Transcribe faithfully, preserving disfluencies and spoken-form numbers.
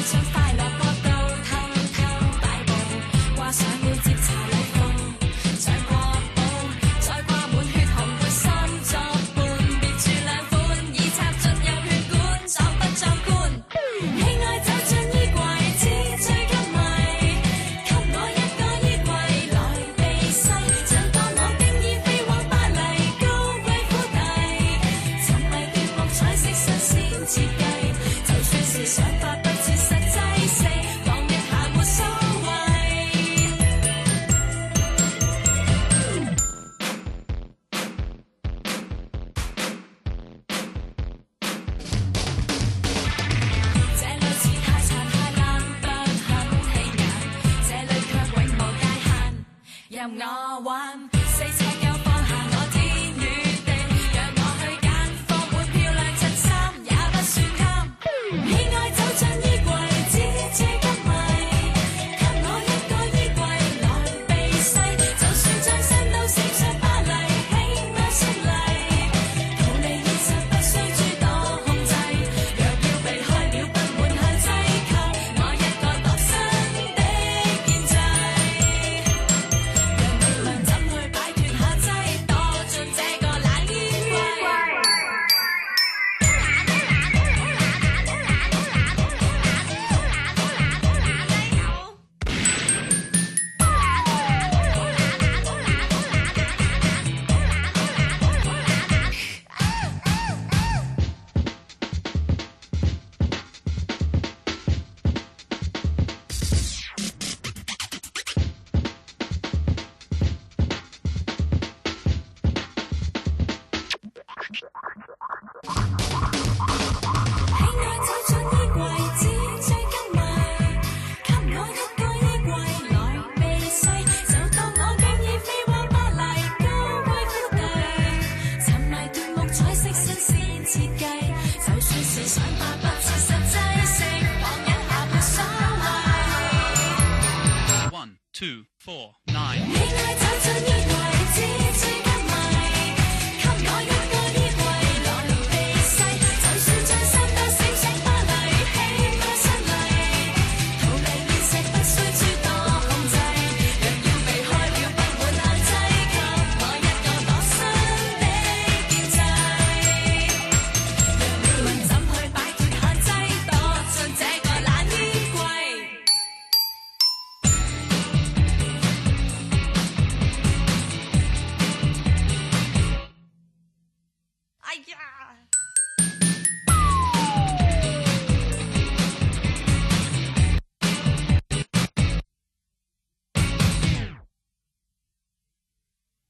任我玩，四尺夠放下我天與地，讓我去揀，放滿漂亮襯衫也不算貪。喜愛走進衣櫃，只這一迷，給我一個衣櫃來避世，就算將身都閃上巴黎，起碼順利。逃離現實不需諸多控制，若要避開了不滿限制，給我一個度身的建制。怎去擺脫下擠，躲進這個冷衣櫃。 One, two, four, nine.